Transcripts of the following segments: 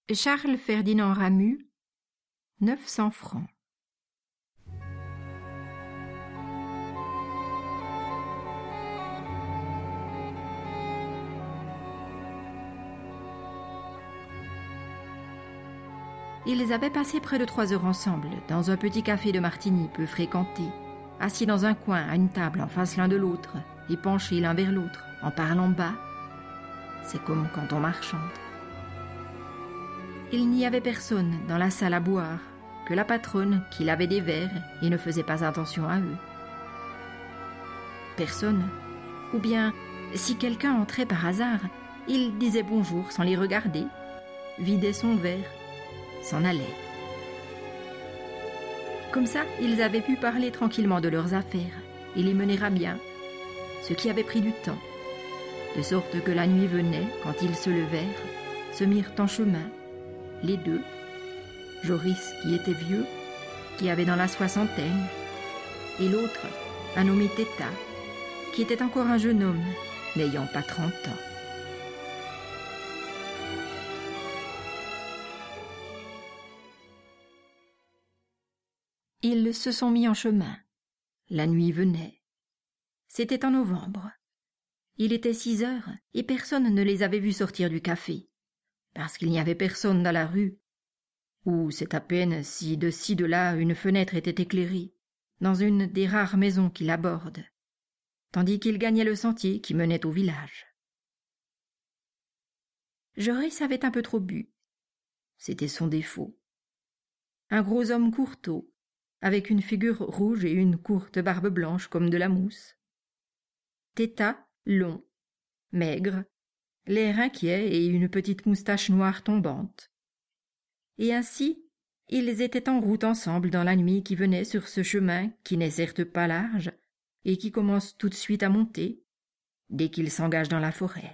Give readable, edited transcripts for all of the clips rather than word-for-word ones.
Charles Ferdinand Ramu, 900 francs. Ils avaient passé près de 3 heures ensemble, dans un petit café de Martigny peu fréquenté, assis dans un coin à une table en face l'un de l'autre, et penchés l'un vers l'autre, en parlant bas. C'est comme quand on marchande. Il n'y avait personne dans la salle à boire, que la patronne qui lavait des verres et ne faisait pas attention à eux. Personne. Ou bien, si quelqu'un entrait par hasard, il disait bonjour sans les regarder, vidait son verre, s'en allait. Comme ça, ils avaient pu parler tranquillement de leurs affaires et les mener à bien, ce qui avait pris du temps, de sorte que la nuit venait, quand ils se levèrent, se mirent en chemin, les deux, Joris qui était vieux, qui avait dans la 60aine, et l'autre, un nommé Téta, qui était encore un jeune homme, n'ayant pas 30 ans. Ils se sont mis en chemin. La nuit venait. C'était en novembre. Il était 6 heures et personne ne les avait vus sortir du café, parce qu'il n'y avait personne dans la rue, où c'est à peine si de ci de là une fenêtre était éclairée, dans une des rares maisons qui l'abordent, tandis qu'il gagnait le sentier qui menait au village. Joris avait un peu trop bu. C'était son défaut. Un gros homme courteau, avec une figure rouge et une courte barbe blanche comme de la mousse. Téta, long, maigre, l'air inquiet et une petite moustache noire tombante. Et ainsi, ils étaient en route ensemble dans la nuit qui venait sur ce chemin qui n'est certes pas large et qui commence tout de suite à monter, dès qu'ils s'engagent dans la forêt.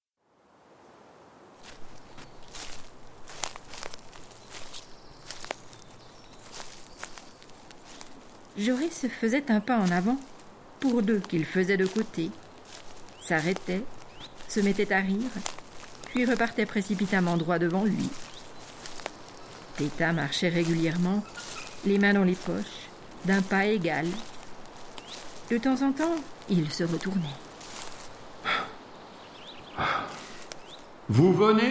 Joris faisait un pas en avant, pour 2 qu'il faisait de côté, s'arrêtait, se mettait à rire, puis repartait précipitamment droit devant lui. Téta marchait régulièrement, les mains dans les poches, d'un pas égal. De temps en temps, il se retournait. Vous venez ?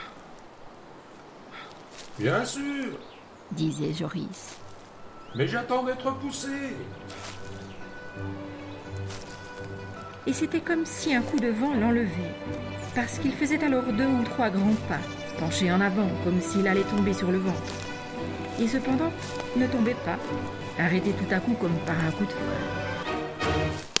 Bien sûr, disait Joris. mais j'attends d'être poussé. Et c'était comme si un coup de vent l'enlevait, parce qu'il faisait alors 2 ou 3 grands pas, penché en avant comme s'il allait tomber sur le ventre. Et cependant, ne tombait pas, arrêté tout à coup comme par un coup de frein.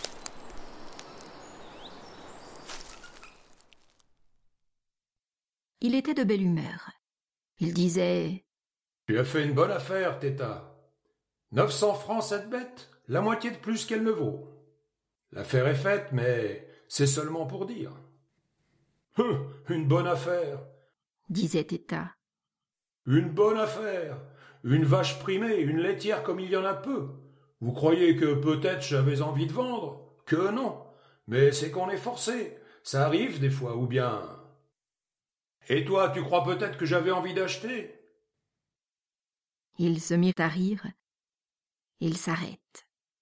Il était de belle humeur. Il disait « Tu as fait une bonne affaire, Téta. 900 francs cette bête, la moitié de plus qu'elle ne vaut. L'affaire est faite, mais c'est seulement pour dire. Une bonne affaire, disait Téta. Une bonne affaire. Une vache primée, une laitière comme il y en a peu. Vous croyez que peut-être j'avais envie de vendre ? Que non. Mais c'est qu'on est forcé. Ça arrive des fois, ou bien... Et toi, tu crois peut-être que j'avais envie d'acheter ? Ils se mirent à rire. Il s'arrête.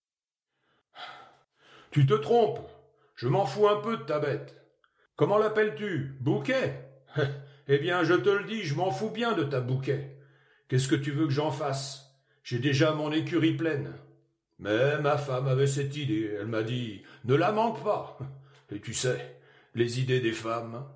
Tu te trompes. Je m'en fous un peu de ta bête. Comment l'appelles-tu ? Bouquet ? Eh bien, je te le dis, je m'en fous bien de ta Bouquet. Qu'est-ce que tu veux que j'en fasse ? J'ai déjà mon écurie pleine. Mais ma femme avait cette idée. Elle m'a dit, ne la manque pas. Et tu sais, les idées des femmes.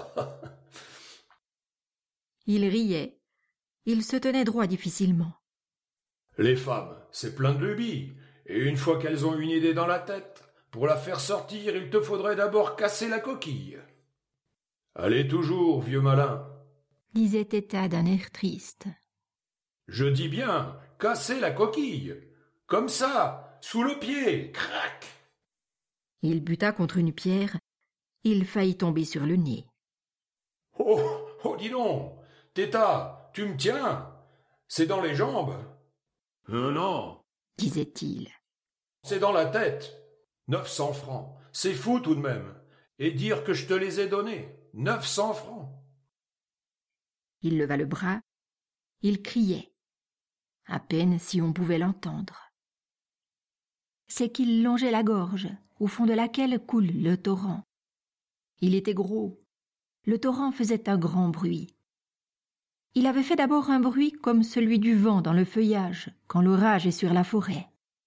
Il riait. Il se tenait droit difficilement. Les femmes, c'est plein de lubies. Et une fois qu'elles ont une idée dans la tête, pour la faire sortir, il te faudrait d'abord casser la coquille. Allez toujours, vieux malin, disait Téta d'un air triste. Je dis bien, casser la coquille. Comme ça, sous le pied, crac. Il buta contre une pierre. Il faillit tomber sur le nez. Oh, dis donc, Téta, tu me tiens. C'est dans les jambes. Non, disait-il. C'est dans la tête. 900 francs, c'est fou tout de même. Et dire que je te les ai donnés. 900 francs. Il leva le bras, il criait, à peine si on pouvait l'entendre. C'est qu'il longeait la gorge, au fond de laquelle coule le torrent. Il était gros. Le torrent faisait un grand bruit. Il avait fait d'abord un bruit comme celui du vent dans le feuillage, quand l'orage est sur la forêt.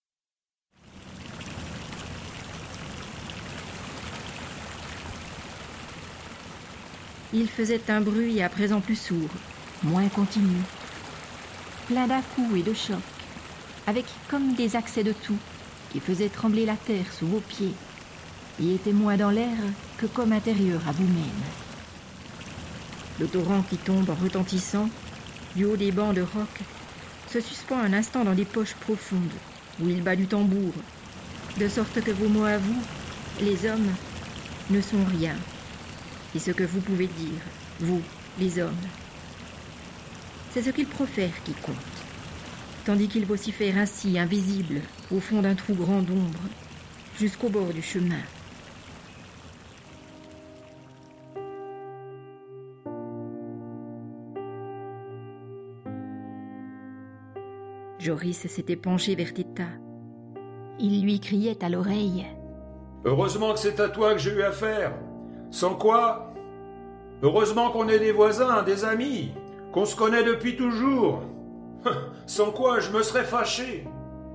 Il faisait un bruit à présent plus sourd, moins continu, plein d'à-coups et de chocs, avec comme des accès de toux qui faisaient trembler la terre sous vos pieds et étaient moins dans l'air que comme intérieur à vous-même. Le torrent qui tombe en retentissant du haut des bancs de roc se suspend un instant dans des poches profondes où il bat du tambour, de sorte que vos mots à vous, les hommes, ne sont rien. Et ce que vous pouvez dire, vous, les hommes, c'est ce qu'il profère qui compte, tandis qu'il vocifère ainsi, invisible, au fond d'un trou grand d'ombre, jusqu'au bord du chemin. Joris s'était penché vers Téta. Il lui criait à l'oreille. « Heureusement que c'est à toi que j'ai eu affaire. Sans quoi, heureusement qu'on est des voisins, des amis, qu'on se connaît depuis toujours. Sans quoi, je me serais fâché. »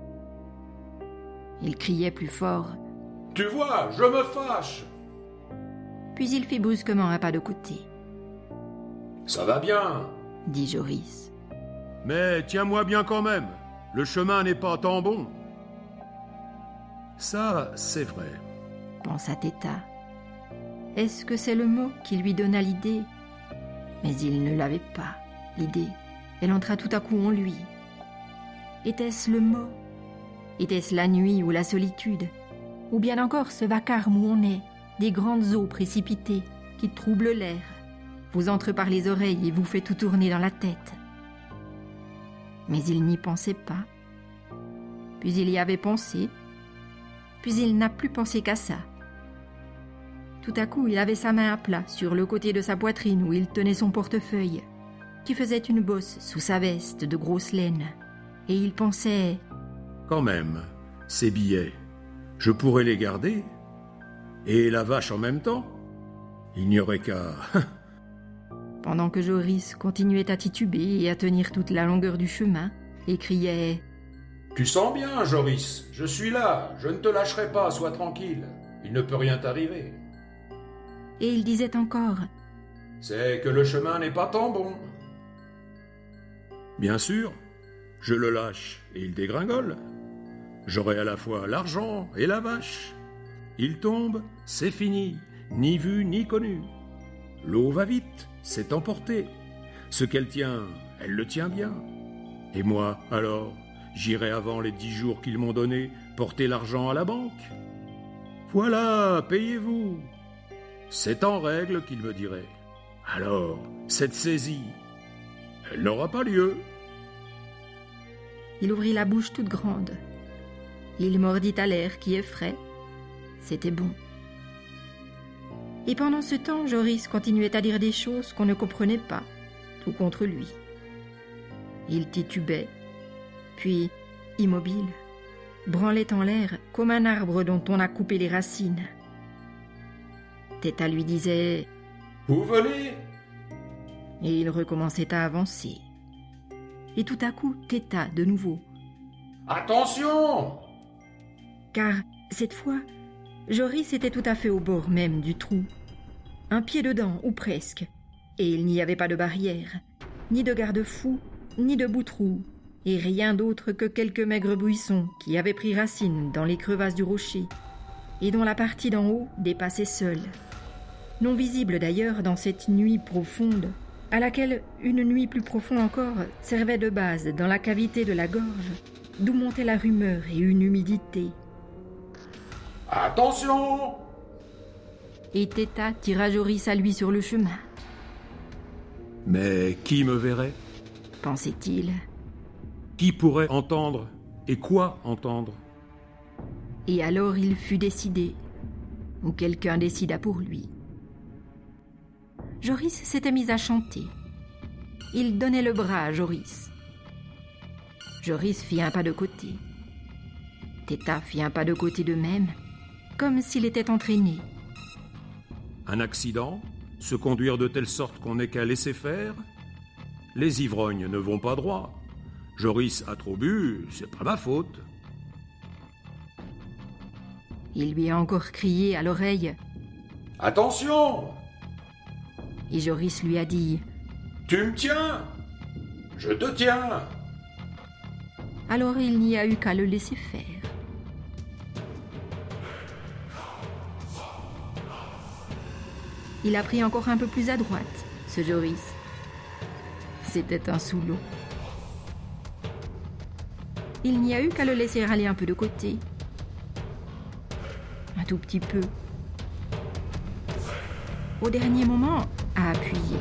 Il criait plus fort. « Tu vois, je me fâche. » Puis il fit brusquement un pas de côté. « Ça va bien, » dit Joris. « Mais tiens-moi bien quand même. Le chemin n'est pas tant bon. » « Ça, c'est vrai, » pensa Téta. Est-ce que c'est le mot qui lui donna l'idée? Mais il ne l'avait pas, l'idée. Elle entra tout à coup en lui. Était-ce le mot? Était-ce la nuit ou la solitude? Ou bien encore ce vacarme où on est, des grandes eaux précipitées qui troublent l'air, vous entrent par les oreilles et vous fait tout tourner dans la tête? Mais il n'y pensait pas. Puis il y avait pensé. Puis il n'a plus pensé qu'à ça. Tout à coup, il avait sa main à plat sur le côté de sa poitrine où il tenait son portefeuille, qui faisait une bosse sous sa veste de grosse laine. Et il pensait... Quand même, ces billets, je pourrais les garder. Et la vache en même temps. Il n'y aurait qu'à... Pendant que Joris continuait à tituber et à tenir toute la longueur du chemin, et criait... Tu sens bien, Joris, je suis là, je ne te lâcherai pas, sois tranquille. Il ne peut rien t'arriver. Et il disait encore... C'est que le chemin n'est pas tant bon. Bien sûr, je le lâche et il dégringole. J'aurai à la fois l'argent et la vache. Il tombe, c'est fini, ni vu ni connu. L'eau va vite, c'est emporté. Ce qu'elle tient, elle le tient bien. Et moi, alors, j'irai avant les 10 jours qu'ils m'ont donnés porter l'argent à la banque. Voilà, payez-vous. C'est en règle, qu'il me dirait. Alors, cette saisie, elle n'aura pas lieu. Il ouvrit la bouche toute grande. Il mordit à l'air qui est frais. C'était bon. Et pendant ce temps, Joris continuait à dire des choses qu'on ne comprenait pas, tout contre lui. Il titubait, puis, immobile, branlait en l'air comme un arbre dont on a coupé les racines. Téta lui disait « Vous venez ?» Et il recommençait à avancer. Et tout à coup, Téta de nouveau. « Attention !» Car, cette fois, Joris était tout à fait au bord même du trou. Un pied dedans, ou presque. Et il n'y avait pas de barrière, ni de garde-fou, ni de boutrou, et rien d'autre que quelques maigres buissons qui avaient pris racine dans les crevasses du rocher, et dont la partie d'en haut dépassait seule. Non visible d'ailleurs dans cette nuit profonde, à laquelle une nuit plus profonde encore servait de base dans la cavité de la gorge, d'où montait la rumeur et une humidité. « Attention !» Et Téta tira Joris à lui sur le chemin. « Mais qui me verrait ?» pensait-il. Qui pourrait entendre et quoi entendre? Et alors il fut décidé, ou quelqu'un décida pour lui. Joris s'était mis à chanter. il donnait le bras à Joris. Joris fit un pas de côté. Téta fit un pas de côté de même, comme s'il était entraîné. Un accident? Se conduire de telle sorte qu'on n'ait qu'à laisser faire? Les ivrognes ne vont pas droit. Joris a trop bu, c'est pas ma faute. Il lui a encore crié à l'oreille. « Attention !» Et Joris lui a dit. « Tu me tiens? Je te tiens !» Alors il n'y a eu qu'à le laisser faire. Il a pris encore un peu plus à droite, ce Joris. C'était un sous-lot. Il n'y a eu qu'à le laisser aller un peu de côté. Un tout petit peu. Au dernier moment, à appuyer.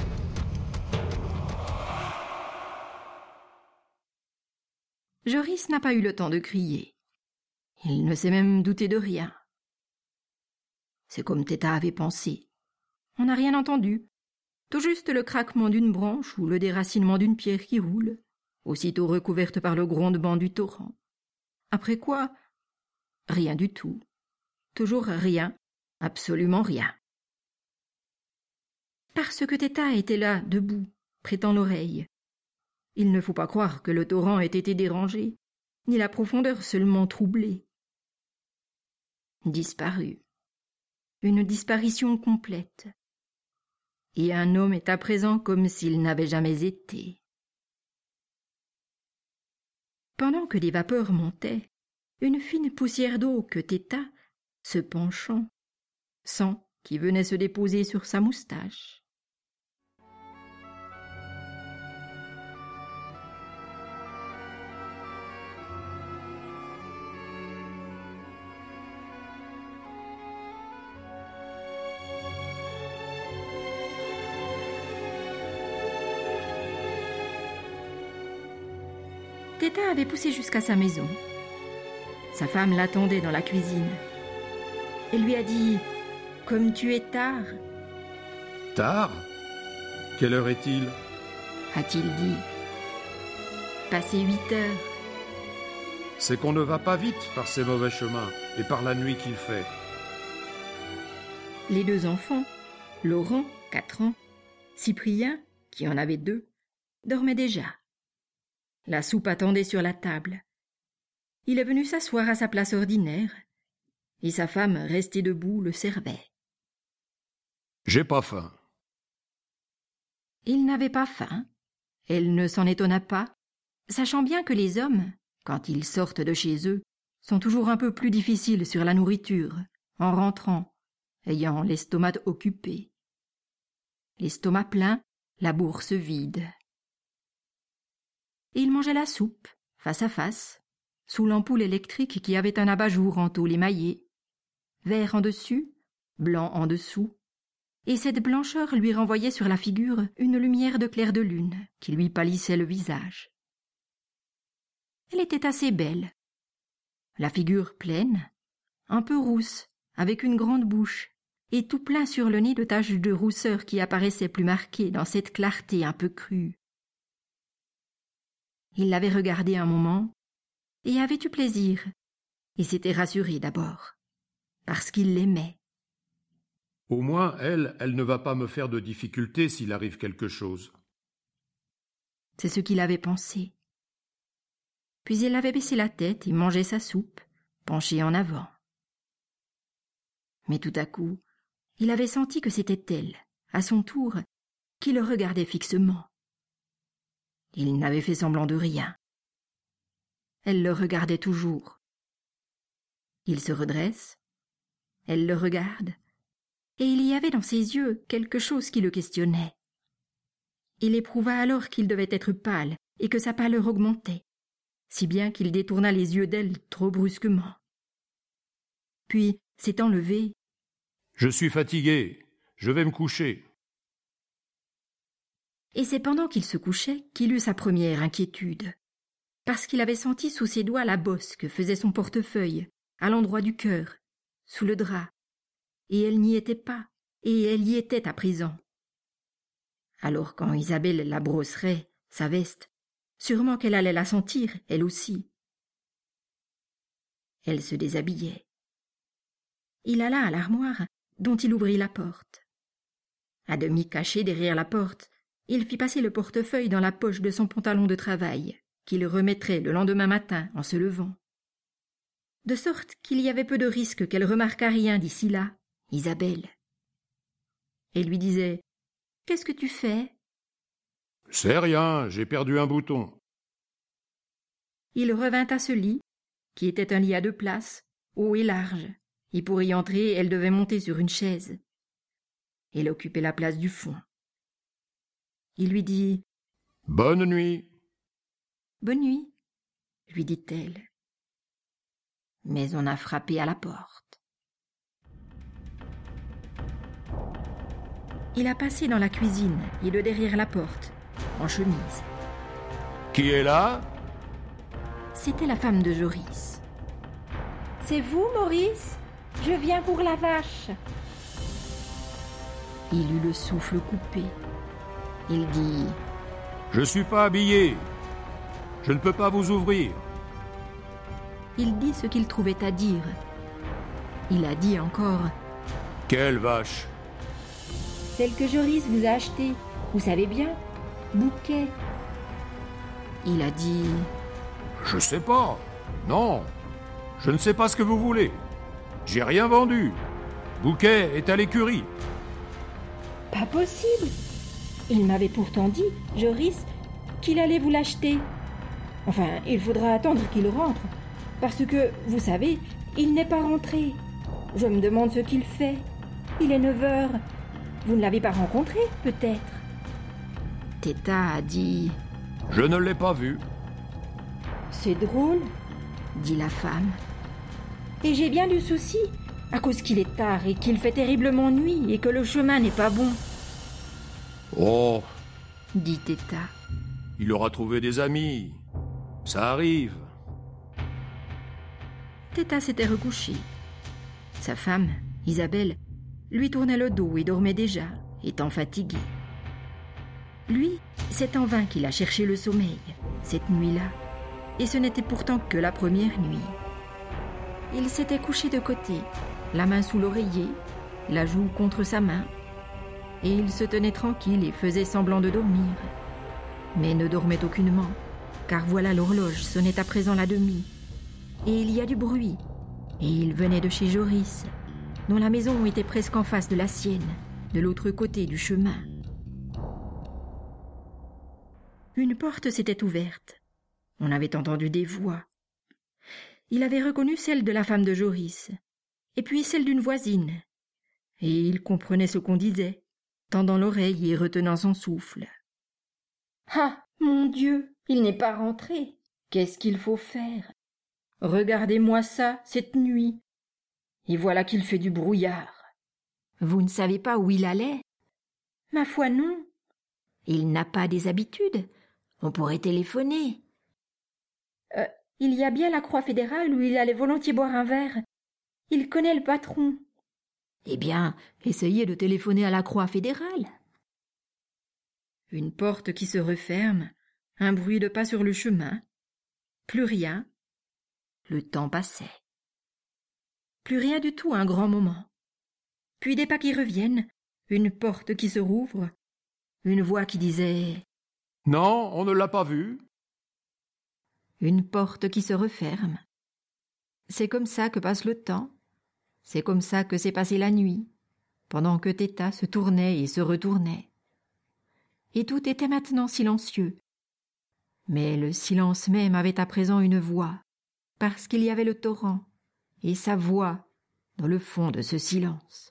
Joris n'a pas eu le temps de crier. Il ne s'est même douté de rien. C'est comme Téta avait pensé. On n'a rien entendu. Tout juste le craquement d'une branche ou le déracinement d'une pierre qui roule, aussitôt recouverte par le grondement du torrent. Après quoi, rien du tout. Toujours rien, absolument rien. Parce que Téta était là, debout, prêtant l'oreille. Il ne faut pas croire que le torrent ait été dérangé, ni la profondeur seulement troublée. Disparu. Une disparition complète. Et un homme est à présent comme s'il n'avait jamais été. Pendant que les vapeurs montaient, une fine poussière d'eau que Téta, se penchant, sent qui venait se déposer sur sa moustache. Téta avait poussé jusqu'à sa maison. Sa femme l'attendait dans la cuisine. Elle lui a dit « Comme tu es tard !» « Tard? Quelle heure est-il » a-t-il dit. « Passé 8 heures. » C'est qu'on ne va pas vite par ces mauvais chemins et par la nuit qu'il fait. Les deux enfants, Laurent, 4 ans, Cyprien, qui en avait 2, dormaient déjà. La soupe attendait sur la table. Il est venu s'asseoir à sa place ordinaire, et sa femme, restée debout, le servait. « J'ai pas faim. » Il n'avait pas faim. Elle ne s'en étonna pas, sachant bien que les hommes, quand ils sortent de chez eux, sont toujours un peu plus difficiles sur la nourriture, en rentrant, ayant l'estomac occupé. L'estomac plein, la bourse vide. Et il mangeait la soupe, face à face, sous l'ampoule électrique qui avait un abat-jour en tôle émaillée, vert en dessus, blanc en dessous, et cette blancheur lui renvoyait sur la figure une lumière de clair de lune qui lui pâlissait le visage. Elle était assez belle, la figure pleine, un peu rousse, avec une grande bouche, et tout plein sur le nez de taches de rousseur qui apparaissaient plus marquées dans cette clarté un peu crue. Il l'avait regardée un moment, et avait eu plaisir, et s'était rassuré d'abord, parce qu'il l'aimait. Au moins, elle ne va pas me faire de difficultés s'il arrive quelque chose. C'est ce qu'il avait pensé. Puis il avait baissé la tête et mangeait sa soupe, penché en avant. Mais tout à coup, il avait senti que c'était elle, à son tour, qui le regardait fixement. Il n'avait fait semblant de rien. Elle le regardait toujours. Il se redresse, elle le regarde, et il y avait dans ses yeux quelque chose qui le questionnait. Il éprouva alors qu'il devait être pâle et que sa pâleur augmentait, si bien qu'il détourna les yeux d'elle trop brusquement. Puis, s'étant levé, « Je suis fatigué, je vais me coucher. » Et c'est pendant qu'il se couchait qu'il eut sa première inquiétude, parce qu'il avait senti sous ses doigts la bosse que faisait son portefeuille, à l'endroit du cœur, sous le drap, et elle n'y était pas, et elle y était à présent. Alors quand Isabelle la brosserait, sa veste, sûrement qu'elle allait la sentir, elle aussi. Elle se déshabillait. Il alla à l'armoire, dont il ouvrit la porte. À demi caché derrière la porte, il fit passer le portefeuille dans la poche de son pantalon de travail, qu'il remettrait le lendemain matin en se levant. De sorte qu'il y avait peu de risque qu'elle remarquât rien d'ici là, Isabelle. Elle lui disait « Qu'est-ce que tu fais ?» « C'est rien, j'ai perdu un bouton. » Il revint à ce lit, qui était un lit à 2 places, haut et large, et pour y entrer, elle devait monter sur une chaise. Elle occupait la place du fond. Il lui dit « Bonne nuit. » « Bonne nuit, » lui dit-elle. Mais on a frappé à la porte. Il a passé dans la cuisine et de derrière la porte, en chemise. « Qui est là ?» C'était la femme de Joris. « C'est vous, Maurice ? Je viens pour la vache. » Il eut le souffle coupé. Il dit « Je suis pas habillé. Je ne peux pas vous ouvrir. » Il dit ce qu'il trouvait à dire. Il a dit encore « Quelle vache ?» Celle que Joris vous a achetée, vous savez bien, Bouquet. Il a dit « Je sais pas. Non, je ne sais pas ce que vous voulez. J'ai rien vendu. Bouquet est à l'écurie. » Pas possible. Il m'avait pourtant dit, Joris, qu'il allait vous l'acheter. Enfin, il faudra attendre qu'il rentre, parce que, vous savez, il n'est pas rentré. Je me demande ce qu'il fait. Il est 9 heures. Vous ne l'avez pas rencontré, peut-être ? Téta a dit « Je ne l'ai pas vu. » C'est drôle, dit la femme. Et j'ai bien du souci, à cause qu'il est tard et qu'il fait terriblement nuit et que le chemin n'est pas bon. Oh, dit Téta. Il aura trouvé des amis. Ça arrive. Téta s'était recouchée. Sa femme, Isabelle, lui tournait le dos et dormait déjà, étant fatiguée. Lui, c'est en vain qu'il a cherché le sommeil, cette nuit-là, et ce n'était pourtant que la première nuit. Il s'était couché de côté, la main sous l'oreiller, la joue contre sa main, et il se tenait tranquille et faisait semblant de dormir, mais ne dormait aucunement, car voilà l'horloge sonnait à présent la demie, et il y a du bruit, et il venait de chez Joris, dont la maison était presque en face de la sienne, de l'autre côté du chemin. Une porte s'était ouverte. On avait entendu des voix. Il avait reconnu celle de la femme de Joris, et puis celle d'une voisine, et il comprenait ce qu'on disait, tendant l'oreille et retenant son souffle. « Ah, mon Dieu, il n'est pas rentré. Qu'est-ce qu'il faut faire ? Regardez-moi ça, cette nuit. Et voilà qu'il fait du brouillard. » « Vous ne savez pas où il allait ? » ?»« Ma foi, non. »« Il n'a pas des habitudes. On pourrait téléphoner. » Il y a bien la Croix fédérale où il allait volontiers boire un verre. Il connaît le patron. » »« Eh bien, essayez de téléphoner à la Croix fédérale. » Une porte qui se referme, un bruit de pas sur le chemin. Plus rien. Le temps passait. Plus rien du tout un grand moment. Puis des pas qui reviennent, une porte qui se rouvre, une voix qui disait « Non, on ne l'a pas vu. » Une porte qui se referme. C'est comme ça que passe le temps. C'est comme ça que s'est passée la nuit, pendant que Téta se tournait et se retournait. Et tout était maintenant silencieux. Mais le silence même avait à présent une voix, parce qu'il y avait le torrent, et sa voix dans le fond de ce silence.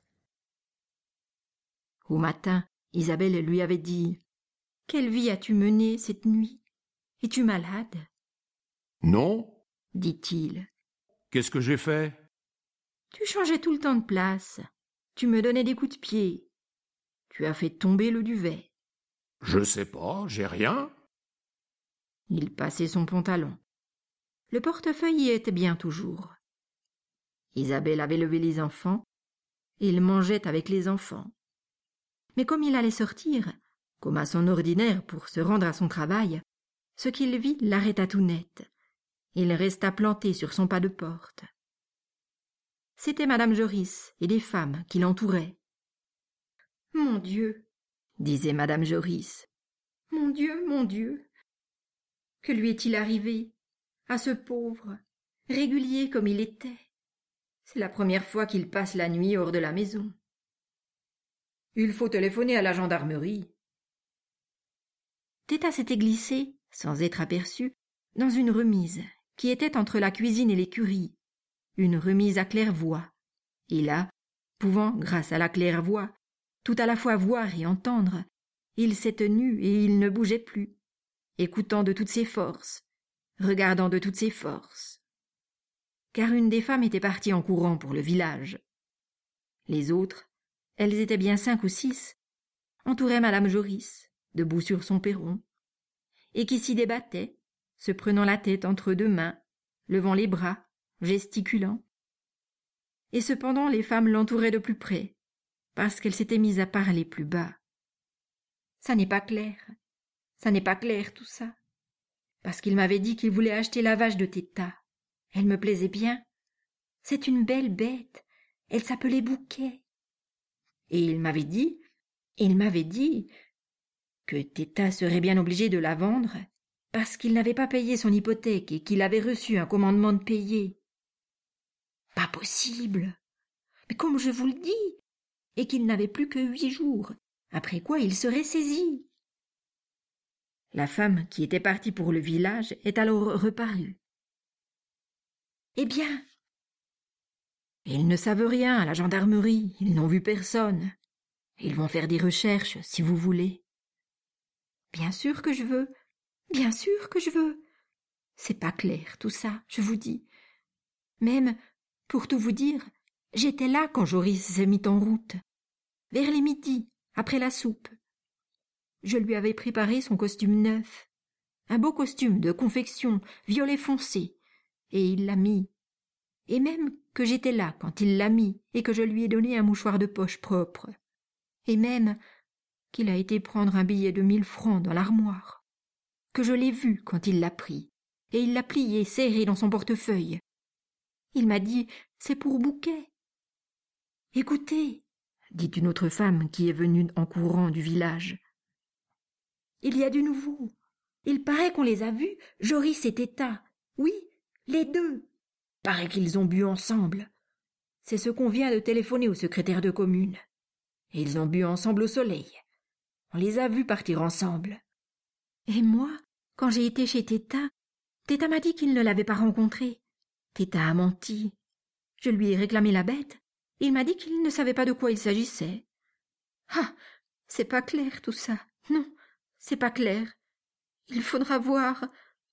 Au matin, Isabelle lui avait dit « Quelle vie as-tu menée cette nuit ? Es-tu malade ?»« Non, dit-il. »« Qu'est-ce que j'ai fait ? » ?»« Tu changeais tout le temps de place. Tu me donnais des coups de pied. Tu as fait tomber le duvet. »« Je sais pas, j'ai rien. » Il passait son pantalon. Le portefeuille y était bien toujours. Isabelle avait levé les enfants. Il mangeait avec les enfants. Mais comme il allait sortir, comme à son ordinaire pour se rendre à son travail, ce qu'il vit l'arrêta tout net. Il resta planté sur son pas de porte. C'était madame Joris et des femmes qui l'entouraient. « Mon Dieu !» disait madame Joris. « Mon Dieu ! Que lui est-il arrivé, à ce pauvre, régulier comme il était? C'est la première fois qu'il passe la nuit hors de la maison. » « Il faut téléphoner à la gendarmerie. » Téta s'était glissée, sans être aperçue, dans une remise qui était entre la cuisine et l'écurie, une remise à claire-voie. Et là, pouvant, grâce à la claire-voie, tout à la fois voir et entendre, il s'est tenu et il ne bougeait plus, écoutant de toutes ses forces, regardant de toutes ses forces. Car une des femmes était partie en courant pour le village. Les autres, elles étaient bien 5 ou 6, entouraient madame Joris, debout sur son perron, et qui s'y débattaient, se prenant la tête entre 2 mains, levant les bras, gesticulant. Et cependant les femmes l'entouraient de plus près, parce qu'elles s'étaient mises à parler plus bas. « Ça n'est pas clair tout ça. Parce qu'il m'avait dit qu'il voulait acheter la vache de Téta. Elle me plaisait bien. C'est une belle bête. Elle s'appelait Bouquet. Et il m'avait dit que Téta serait bien obligé de la vendre parce qu'il n'avait pas payé son hypothèque et qu'il avait reçu un commandement de payer. »« Pas possible. Mais comme je vous le dis, et qu'il n'avait plus que 8 jours, après quoi il serait saisi. » La femme qui était partie pour le village est alors reparue. « Eh bien, ils ne savent rien à la gendarmerie, ils n'ont vu personne. Ils vont faire des recherches, si vous voulez. »« Bien sûr que je veux. C'est pas clair tout ça, je vous dis. Même, pour tout vous dire, j'étais là quand Joris s'est mis en route. Vers les midis, après la soupe. Je lui avais préparé son costume neuf, un beau costume de confection violet foncé, et il l'a mis. Et même que j'étais là quand il l'a mis et que je lui ai donné un mouchoir de poche propre. Et même qu'il a été prendre un billet de 1000 francs dans l'armoire, que je l'ai vu quand il l'a pris, et il l'a plié serré dans son portefeuille. Il m'a dit « c'est pour Bouquet ». « Écoutez » dit une autre femme qui est venue en courant du village. « Il y a du nouveau. Il paraît qu'on les a vus, Joris et Téta. Oui, les 2. Paraît qu'ils ont bu ensemble. C'est ce qu'on vient de téléphoner au secrétaire de commune. Et ils ont bu ensemble au soleil. On les a vus partir ensemble. Et moi, quand j'ai été chez Téta, Téta m'a dit qu'il ne l'avait pas rencontré. Téta a menti. Je lui ai réclamé la bête. Il m'a dit qu'il ne savait pas de quoi il s'agissait. Ah, c'est pas clair tout ça. Non, c'est pas clair. Il faudra voir.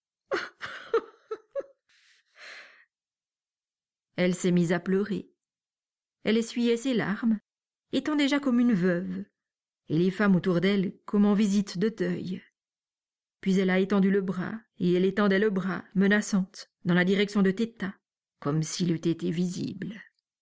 Elle s'est mise à pleurer. Elle essuyait ses larmes, étant déjà comme une veuve, et les femmes autour d'elle comme en visite de deuil. Puis elle a étendu le bras, et elle étendait le bras, menaçante, dans la direction de Téta, comme s'il eût été visible.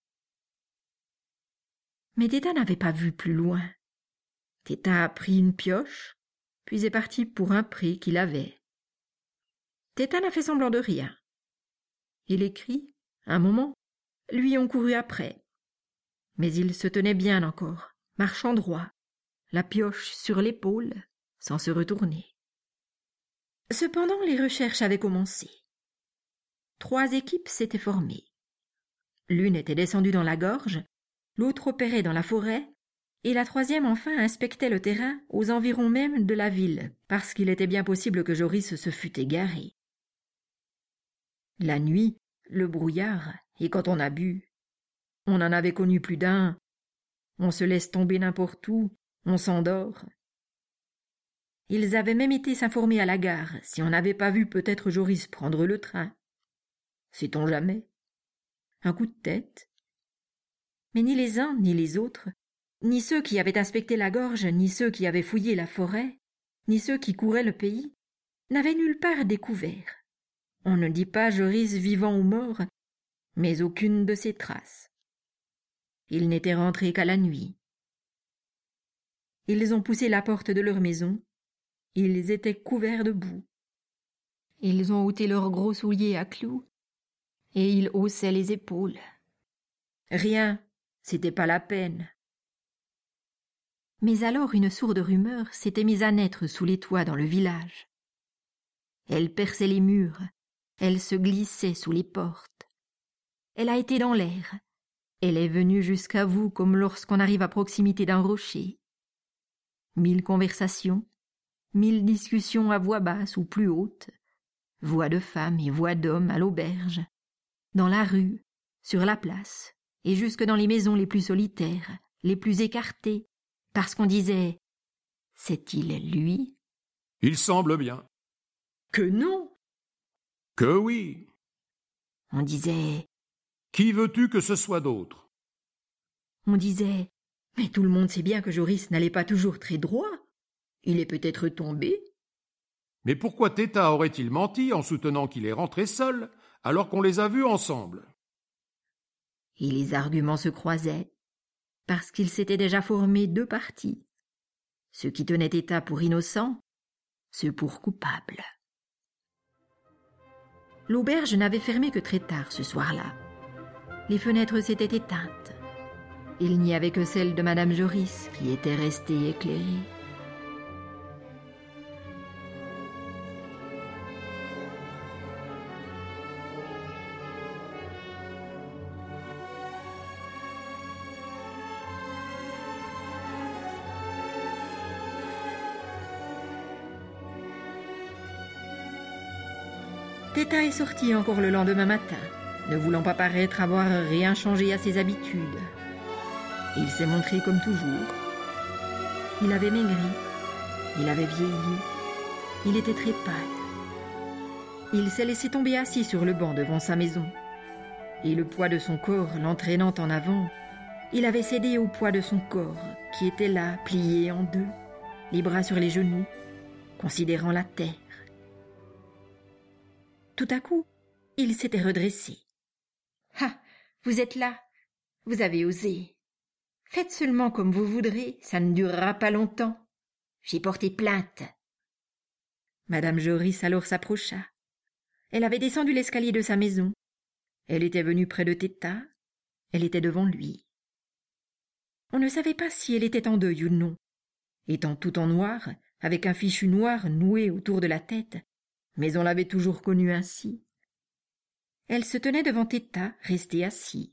Mais Téta n'avait pas vu plus loin. Téta a pris une pioche, puis est partie pour un pré qu'il avait. Téta n'a fait semblant de rien. Et les cris, un moment, lui ont couru après. Mais il se tenait bien encore, marchant droit, la pioche sur l'épaule, sans se retourner. Cependant, les recherches avaient commencé. 3 équipes s'étaient formées. L'une était descendue dans la gorge, l'autre opérait dans la forêt, et la 3e enfin inspectait le terrain aux environs même de la ville, parce qu'il était bien possible que Joris se fût égaré. La nuit, le brouillard, et quand on a bu, on en avait connu plus d'un. On se laisse tomber n'importe où, on s'endort. Ils avaient même été s'informer à la gare si on n'avait pas vu peut-être Joris prendre le train. Sait-on jamais? Un coup de tête. Mais ni les uns ni les autres, ni ceux qui avaient inspecté la gorge, ni ceux qui avaient fouillé la forêt, ni ceux qui couraient le pays, n'avaient nulle part découvert. On ne dit pas Joris vivant ou mort, mais aucune de ses traces. Il n'était rentré qu'à la nuit. Ils ont poussé la porte de leur maison. Ils étaient couverts de boue. Ils ont ôté leurs gros souliers à clous, et ils haussaient les épaules. Rien, c'était pas la peine. Mais alors une sourde rumeur s'était mise à naître sous les toits dans le village. Elle perçait les murs, elle se glissait sous les portes. Elle a été dans l'air, elle est venue jusqu'à vous comme lorsqu'on arrive à proximité d'un rocher. 1000 conversations, 1000 discussions à voix basse ou plus haute, voix de femmes et voix d'hommes à l'auberge, dans la rue, sur la place, et jusque dans les maisons les plus solitaires, les plus écartées, parce qu'on disait « C'est-il lui ?» Il semble bien. Que non. Que oui. On disait « Qui veux-tu que ce soit d'autre ?» On disait « Mais tout le monde sait bien que Joris n'allait pas toujours très droit. Il est peut-être tombé. » Mais pourquoi Téta aurait-il menti en soutenant qu'il est rentré seul, alors qu'on les a vus ensemble? Et les arguments se croisaient, parce qu'il s'était déjà formé 2 partis, ceux qui tenaient Téta pour innocent, ceux pour coupable. L'auberge n'avait fermé que très tard ce soir-là. Les fenêtres s'étaient éteintes. Il n'y avait que celle de Madame Joris qui était restée éclairée. Téta est sorti encore le lendemain matin, ne voulant pas paraître avoir rien changé à ses habitudes. Il s'est montré comme toujours. Il avait maigri, il avait vieilli, il était très pâle. Il s'est laissé tomber assis sur le banc devant sa maison. Et le poids de son corps l'entraînant en avant, il avait cédé au poids de son corps, qui était là, plié en 2, les bras sur les genoux, considérant la terre. Tout à coup, il s'était redressé. « Ah, vous êtes là, vous avez osé. Faites seulement comme vous voudrez, ça ne durera pas longtemps. J'ai porté plainte. » Madame Joris alors s'approcha. Elle avait descendu l'escalier de sa maison. Elle était venue près de Téta. Elle était devant lui. On ne savait pas si elle était en deuil ou non. Étant tout en noir, avec un fichu noir noué autour de la tête, mais on l'avait toujours connue ainsi. Elle se tenait devant Téta, restée assise.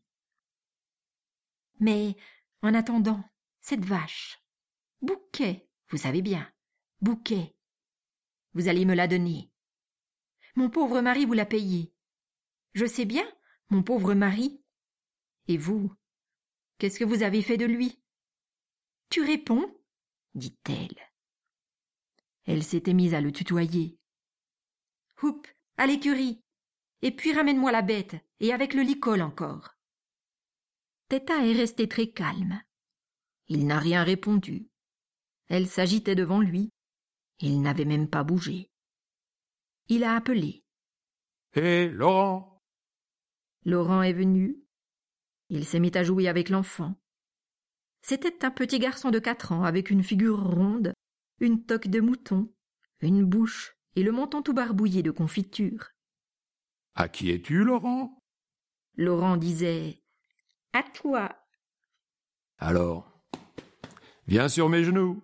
« Mais, en attendant, cette vache, Bouquet, vous savez bien, Bouquet, vous allez me la donner. Mon pauvre mari vous l'a payé. Je sais bien, mon pauvre mari. Et vous, qu'est-ce que vous avez fait de lui? Tu réponds, dit-elle. Elle s'était mise à le tutoyer. Houp, à l'écurie, et puis ramène-moi la bête, et avec le licol encore. Téta est restée très calme. Il n'a rien répondu. Elle s'agitait devant lui. Il n'avait même pas bougé. Il a appelé. Hé, Laurent! Laurent est venu. Il s'est mis à jouer avec l'enfant. C'était un petit garçon de 4 ans avec une figure ronde, une toque de mouton, une bouche et le menton tout barbouillé de confiture. « À qui es-tu, Laurent ?» Laurent disait « À toi !» Alors, viens sur mes genoux.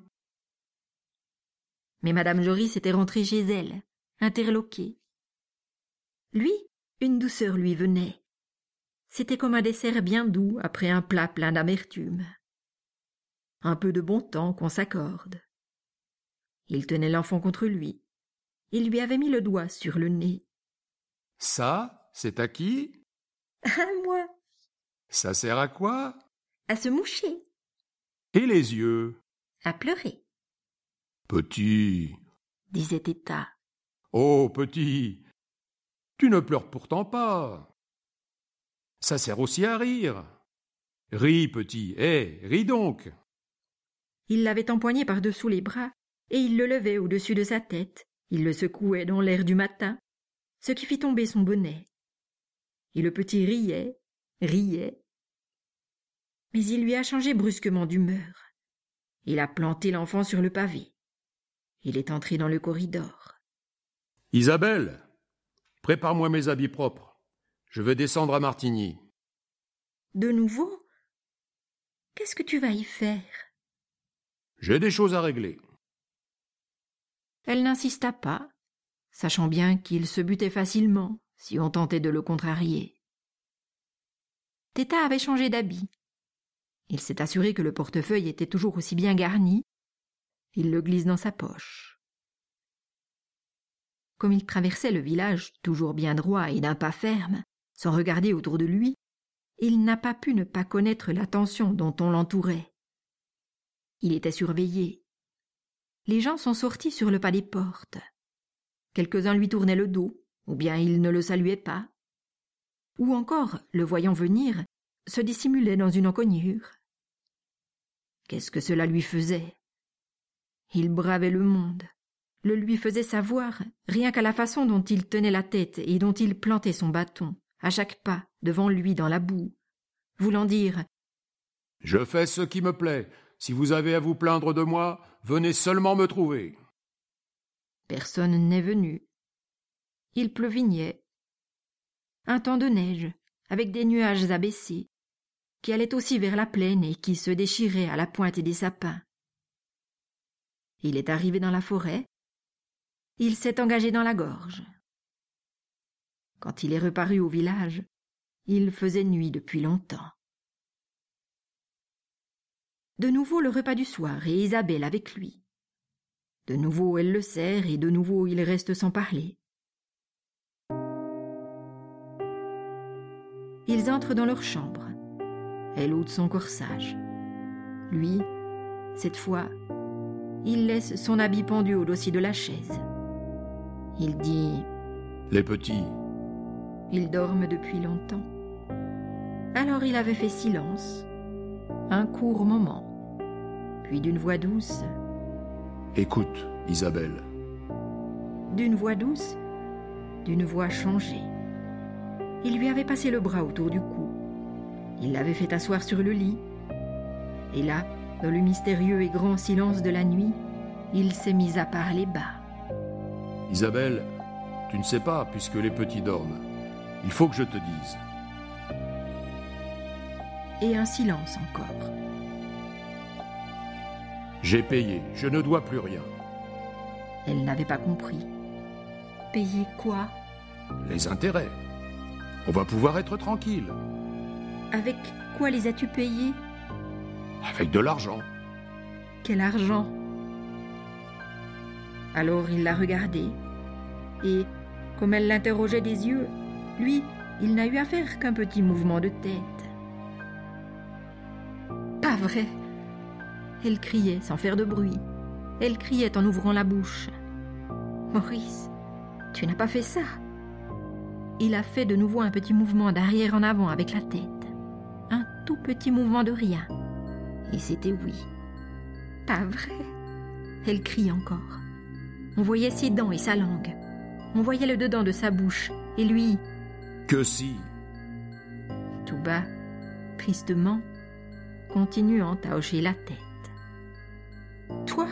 Mais Madame Joris était rentrée chez elle, interloquée. Lui, une douceur lui venait. C'était comme un dessert bien doux après un plat plein d'amertume. Un peu de bon temps qu'on s'accorde. Il tenait l'enfant contre lui. Il lui avait mis le doigt sur le nez. « Ça, c'est à qui ?»« À moi. »« Ça sert à quoi ?»« À se moucher. »« Et les yeux ?»« À pleurer. »« Petit, disait Téta. Oh, petit, tu ne pleures pourtant pas. Ça sert aussi à rire. Ris, petit, ris donc. » Il l'avait empoigné par-dessous les bras, et il le levait au-dessus de sa tête. Il le secouait dans l'air du matin, ce qui fit tomber son bonnet. Et le petit riait, riait. Mais il lui a changé brusquement d'humeur. Il a planté l'enfant sur le pavé. Il est entré dans le corridor. « Isabelle, prépare-moi mes habits propres. Je vais descendre à Martigny. » « De nouveau ? Qu'est-ce que tu vas y faire ?» ?»« J'ai des choses à régler. » Elle n'insista pas, sachant bien qu'il se butait facilement si on tentait de le contrarier. Téta avait changé d'habit. Il s'est assuré que le portefeuille était toujours aussi bien garni. Il le glisse dans sa poche. Comme il traversait le village toujours bien droit et d'un pas ferme, sans regarder autour de lui, il n'a pas pu ne pas connaître l'attention dont on l'entourait. Il était surveillé. Les gens sont sortis sur le pas des portes. Quelques-uns lui tournaient le dos, ou bien ils ne le saluaient pas. Ou encore, le voyant venir, se dissimulaient dans une encoignure. Qu'est-ce que cela lui faisait ? Il bravait le monde, le lui faisait savoir, rien qu'à la façon dont il tenait la tête et dont il plantait son bâton, à chaque pas, devant lui dans la boue, voulant dire « Je fais ce qui me plaît. Si vous avez à vous plaindre de moi, venez seulement me trouver. » Personne n'est venu. Il pleuvignait. Un temps de neige, avec des nuages abaissés, qui allaient aussi vers la plaine et qui se déchiraient à la pointe des sapins. Il est arrivé dans la forêt. Il s'est engagé dans la gorge. Quand il est reparu au village, il faisait nuit depuis longtemps. De nouveau le repas du soir et Isabelle avec lui. De nouveau elle le sert et de nouveau il reste sans parler. Ils entrent dans leur chambre. Elle ôte son corsage. Lui, cette fois, il laisse son habit pendu au dossier de la chaise. Il dit « Les petits. » Ils dorment depuis longtemps. Alors il avait fait silence, un court moment, puis d'une voix douce « Écoute, Isabelle. » D'une voix douce, d'une voix changée. Il lui avait passé le bras autour du cou. Il l'avait fait asseoir sur le lit. Et là, dans le mystérieux et grand silence de la nuit, il s'est mis à parler bas. « Isabelle, tu ne sais pas, puisque les petits dorment. Il faut que je te dise. » Et un silence encore. « J'ai payé, je ne dois plus rien. » Elle n'avait pas compris. Payer quoi ? Les intérêts. On va pouvoir être tranquille. Avec quoi les as-tu payés ? Avec de l'argent. Quel argent ? Alors il l'a regardée, et, comme elle l'interrogeait des yeux, lui, il n'a eu à faire qu'un petit mouvement de tête. Pas vrai ! Elle criait sans faire de bruit. Elle criait en ouvrant la bouche. Maurice, tu n'as pas fait ça. Il a fait de nouveau un petit mouvement d'arrière en avant avec la tête. Un tout petit mouvement de rien. Et c'était oui. Pas vrai. Elle crie encore. On voyait ses dents et sa langue. On voyait le dedans de sa bouche. Et lui... Que si. Tout bas, tristement, continuant à hocher la tête. Toi,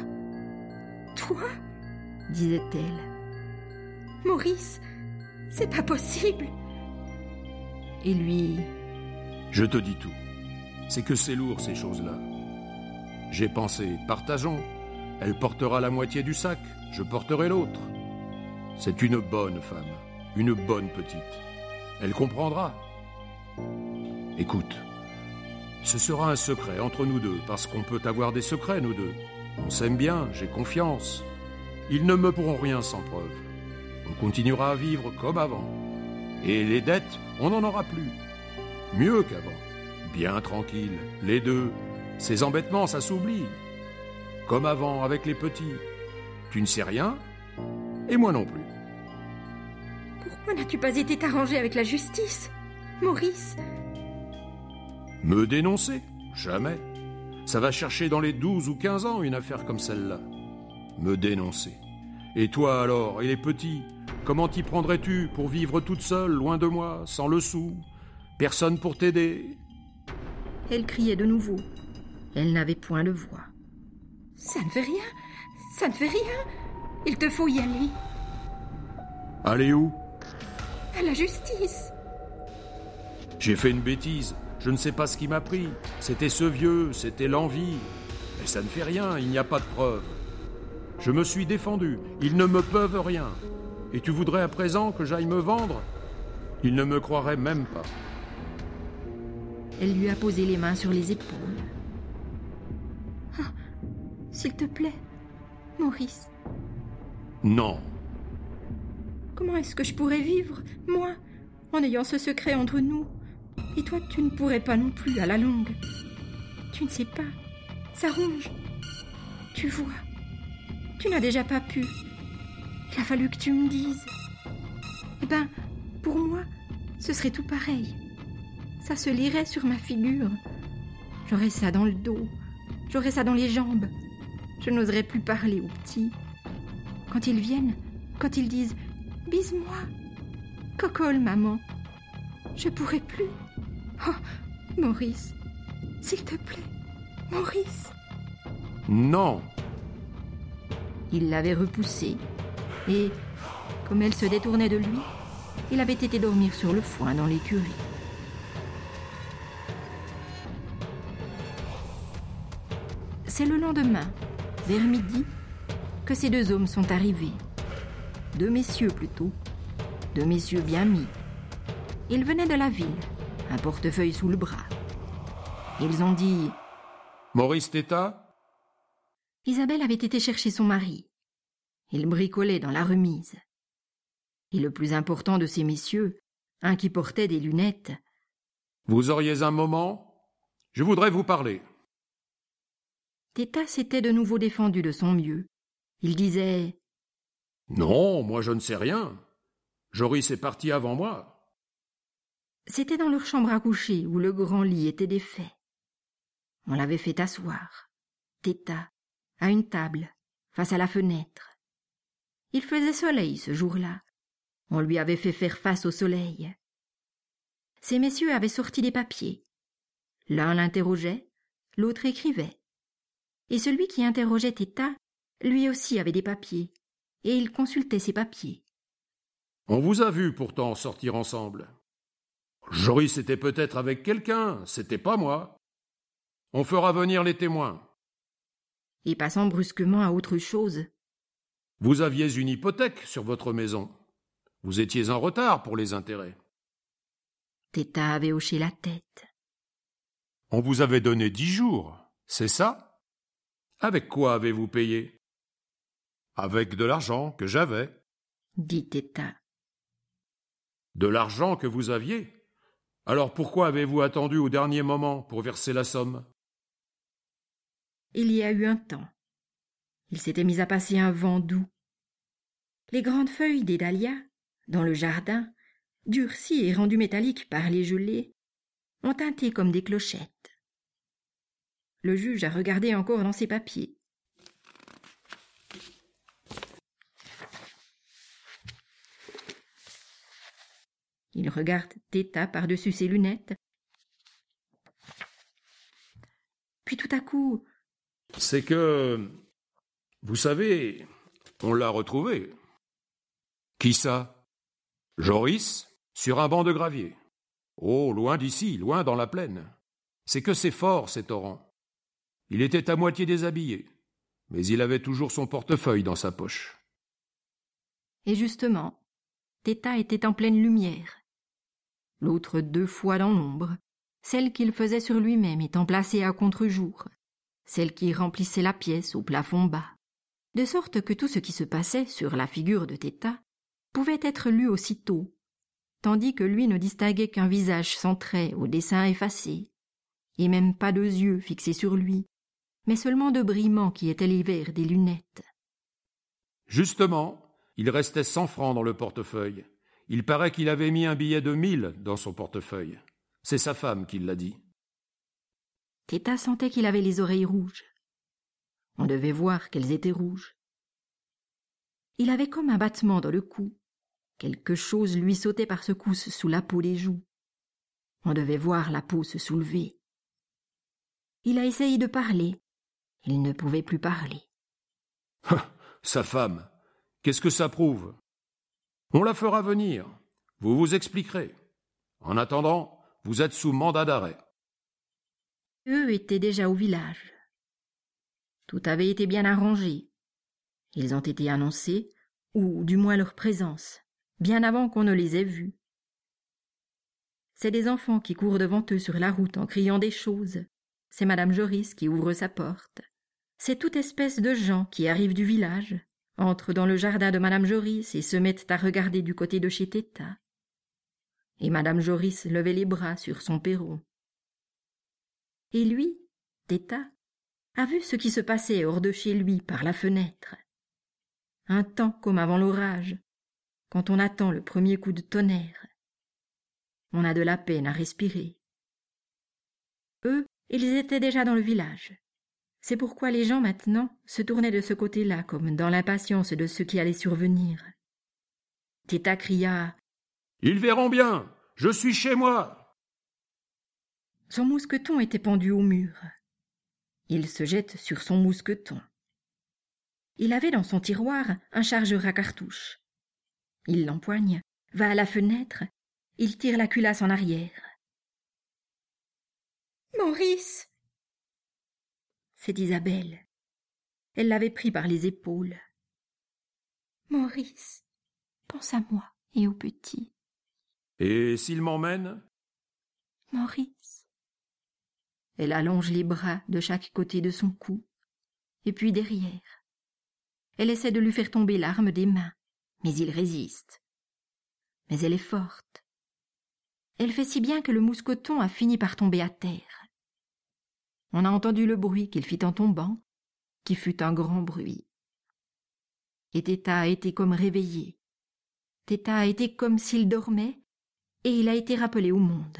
disait-elle. Maurice, c'est pas possible. Et lui... Je te dis tout. C'est que c'est lourd, ces choses-là. J'ai pensé, partageons. Elle portera la moitié du sac, je porterai l'autre. C'est une bonne femme, une bonne petite. Elle comprendra. Écoute, ce sera un secret entre nous deux, parce qu'on peut avoir des secrets, nous deux. On s'aime bien, j'ai confiance. Ils ne me pourront rien sans preuve. On continuera à vivre comme avant. Et les dettes, on n'en aura plus. Mieux qu'avant. Bien tranquille, les deux. Ces embêtements, ça s'oublie. Comme avant, avec les petits. Tu ne sais rien, et moi non plus. Pourquoi n'as-tu pas été t'arranger avec la justice, Maurice ? Me dénoncer ? Jamais. Ça va chercher dans les 12 ou 15 ans une affaire comme celle-là. Me dénoncer. Et toi alors, et les petits, comment t'y prendrais-tu pour vivre toute seule, loin de moi, sans le sou ? Personne pour t'aider ? Elle criait de nouveau. Elle n'avait point de voix. Ça ne fait rien. Ça ne fait rien. Il te faut y aller. Allez où? À la justice. J'ai fait une bêtise. Je ne sais pas ce qui m'a pris. C'était ce vieux, c'était l'envie. Mais ça ne fait rien, il n'y a pas de preuve. Je me suis défendu. Ils ne me peuvent rien. Et tu voudrais à présent que j'aille me vendre? Ils ne me croiraient même pas. Elle lui a posé les mains sur les épaules. Ah, s'il te plaît, Maurice. Non. Comment est-ce que je pourrais vivre, moi, en ayant ce secret entre nous? Et toi, tu ne pourrais pas non plus, à la longue. Tu ne sais pas. Ça ronge. Tu vois. Tu n'as déjà pas pu. Il a fallu que tu me dises. Eh ben, pour moi, ce serait tout pareil. Ça se lirait sur ma figure. J'aurais ça dans le dos. J'aurais ça dans les jambes. Je n'oserais plus parler aux petits. Quand ils viennent, quand ils disent « Bise-moi »,« Cocole, maman », je pourrais plus. Oh, Maurice, s'il te plaît, Maurice. Non. Il l'avait repoussée, et, comme elle se détournait de lui, il avait été dormir sur le foin dans l'écurie. C'est le lendemain, vers midi, que ces deux hommes sont arrivés. Deux messieurs plutôt, deux messieurs bien mis. Ils venaient de la ville, un portefeuille sous le bras. Ils ont dit « Maurice Tétaz ?» Isabelle avait été chercher son mari. Il bricolait dans la remise. Et le plus important de ces messieurs, un qui portait des lunettes. « Vous auriez un moment? Je voudrais vous parler. » Tétaz s'était de nouveau défendu de son mieux. Il disait « Non, moi je ne sais rien. Joris est parti avant moi. » C'était dans leur chambre à coucher où le grand lit était défait. On l'avait fait asseoir, Tétaz, à une table, face à la fenêtre. Il faisait soleil ce jour-là. On lui avait fait faire face au soleil. Ces messieurs avaient sorti des papiers. L'un l'interrogeait, l'autre écrivait. Et celui qui interrogeait Tétaz, lui aussi avait des papiers, et il consultait ces papiers. « On vous a vu pourtant sortir ensemble. Joris était peut-être avec quelqu'un, c'était pas moi. On fera venir les témoins. » Et passant brusquement à autre chose. « Vous aviez une hypothèque sur votre maison. Vous étiez en retard pour les intérêts. » Tétaz avait hoché la tête. « On vous avait donné 10 jours, c'est ça? Avec quoi avez-vous payé? » ?»« Avec de l'argent que j'avais. » dit Tétaz. « De l'argent que vous aviez? Alors pourquoi avez-vous attendu au dernier moment pour verser la somme? » Il y a eu un temps. Il s'était mis à passer un vent doux. Les grandes feuilles des dahlias, dans le jardin, durcies et rendues métalliques par les gelées, ont tinté comme des clochettes. Le juge a regardé encore dans ses papiers. Il regarde Tétaz par-dessus ses lunettes. Puis tout à coup... « C'est que... Vous savez, on l'a retrouvé. » »« Qui ça? »« Joris, sur un banc de gravier. Oh, loin d'ici, loin dans la plaine. C'est que c'est fort, ces torrents. Il était à moitié déshabillé, mais il avait toujours son portefeuille dans sa poche. » Et justement, Tétaz était en pleine lumière. L'autre 2 fois dans l'ombre, celle qu'il faisait sur lui-même étant placée à contre-jour, celle qui remplissait la pièce au plafond bas, de sorte que tout ce qui se passait sur la figure de Tétaz pouvait être lu aussitôt, tandis que lui ne distinguait qu'un visage sans traits au dessin effacé, et même pas 2 yeux fixés sur lui, mais seulement 2 brillements qui étaient les verres des lunettes. Justement, il restait 100 francs dans le portefeuille. Il paraît qu'il avait mis un billet de 1000 dans son portefeuille. C'est sa femme qui l'a dit. Tétaz sentait qu'il avait les oreilles rouges. On devait voir qu'elles étaient rouges. Il avait comme un battement dans le cou. Quelque chose lui sautait par secousses sous la peau des joues. On devait voir la peau se soulever. Il a essayé de parler. Il ne pouvait plus parler. Sa femme, qu'est-ce que ça prouve? On la fera venir. Vous vous expliquerez. En attendant, vous êtes sous mandat d'arrêt. Eux étaient déjà au village. Tout avait été bien arrangé. Ils ont été annoncés, ou du moins leur présence, bien avant qu'on ne les ait vus. C'est des enfants qui courent devant eux sur la route en criant des choses. C'est madame Joris qui ouvre sa porte. C'est toute espèce de gens qui arrivent du village, entrent dans le jardin de madame Joris et se mettent à regarder du côté de chez Téta. Et madame Joris levait les bras sur son perron. Et lui, Téta, a vu ce qui se passait hors de chez lui par la fenêtre. Un temps comme avant l'orage, quand on attend le premier coup de tonnerre. On a de la peine à respirer. Eux, ils étaient déjà dans le village. C'est pourquoi les gens maintenant se tournaient de ce côté-là comme dans l'impatience de ce qui allait survenir. Téta cria « Ils verront bien, je suis chez moi !» Son mousqueton était pendu au mur. Il se jette sur son mousqueton. Il avait dans son tiroir un chargeur à cartouches. Il l'empoigne, va à la fenêtre, il tire la culasse en arrière. « Maurice !» C'est Isabelle. Elle l'avait pris par les épaules. « Maurice, pense à moi et au petit. »« Et s'il m'emmène ?» ?»« Maurice !» Elle allonge les bras de chaque côté de son cou, et puis derrière. Elle essaie de lui faire tomber l'arme des mains, mais il résiste. Mais elle est forte. Elle fait si bien que le mousqueton a fini par tomber à terre. On a entendu le bruit qu'il fit en tombant, qui fut un grand bruit. Et Téta a été comme réveillé. Téta a été comme s'il dormait, et il a été rappelé au monde.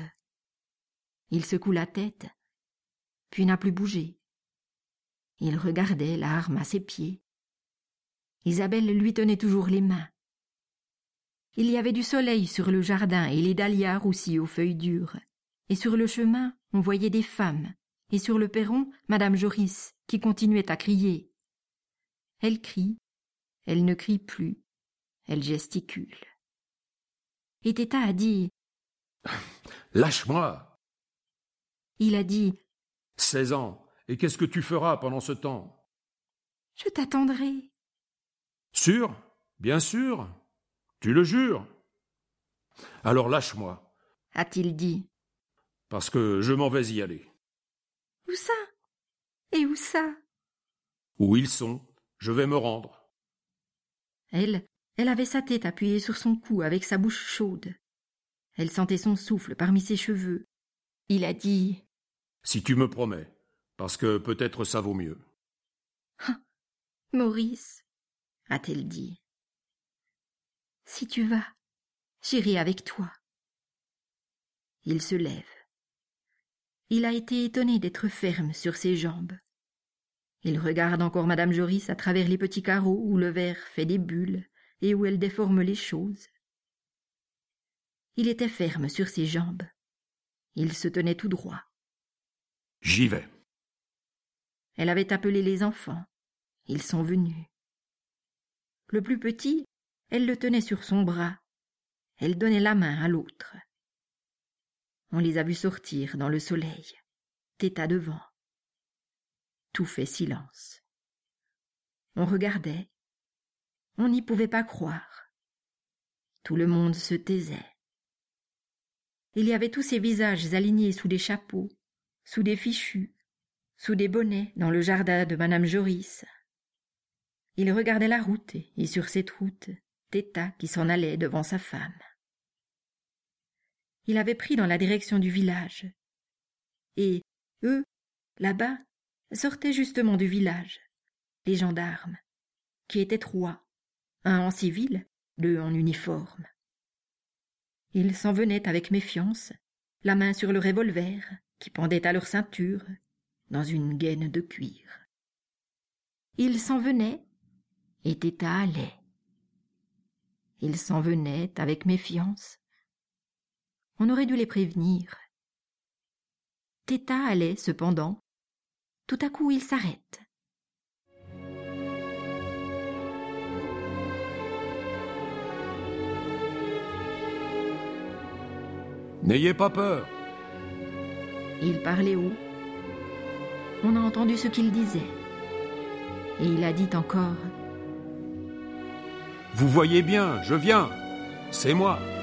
Il secoue la tête, puis n'a plus bougé. Il regardait l'arme à ses pieds. Isabelle lui tenait toujours les mains. Il y avait du soleil sur le jardin et les dahlias roussis aux feuilles dures. Et sur le chemin, on voyait des femmes. Et sur le perron, madame Joris, qui continuait à crier. Elle crie, elle ne crie plus, elle gesticule. Et Téta a dit « Lâche-moi !» Il a dit « 16 ans, et qu'est-ce que tu feras pendant ce temps ?»« Je t'attendrai. »« Sûr ? Bien sûr ? Tu le jures ? » ?»« Alors lâche-moi, a-t-il dit. »« Parce que je m'en vais y aller. »« Où ça ? Et où ça ? » ?»« Où ils sont, je vais me rendre. » Elle avait sa tête appuyée sur son cou avec sa bouche chaude. Elle sentait son souffle parmi ses cheveux. Il a dit « Si tu me promets, parce que peut-être ça vaut mieux. »« Ah, Maurice, a-t-elle dit. Si tu vas, j'irai avec toi. Il se lève. Il a été étonné d'être ferme sur ses jambes. Il regarde encore madame Joris à travers les petits carreaux où le verre fait des bulles et où elle déforme les choses. Il était ferme sur ses jambes. Il se tenait tout droit. J'y vais. Elle avait appelé les enfants. Ils sont venus. Le plus petit, elle le tenait sur son bras. Elle donnait la main à l'autre. On les a vus sortir dans le soleil, Téta devant. Tout fait silence. On regardait. On n'y pouvait pas croire. Tout le monde se taisait. Il y avait tous ces visages alignés sous des chapeaux, sous des fichus, sous des bonnets dans le jardin de madame Joris. Il regardait la route et sur cette route, Téta qui s'en allait devant sa femme. Il avait pris dans la direction du village. Et eux, là-bas, sortaient justement du village, les gendarmes, qui étaient 3, un en civil, 2 en uniforme. Ils s'en venaient avec méfiance, la main sur le revolver qui pendait à leur ceinture, dans une gaine de cuir. Ils s'en venaient, et Téta allait. Ils s'en venaient avec méfiance. On aurait dû les prévenir. Téta allait, cependant. Tout à coup, il s'arrête. N'ayez pas peur. Il parlait haut. On a entendu ce qu'il disait. Et il a dit encore: Vous voyez bien, je viens. C'est moi.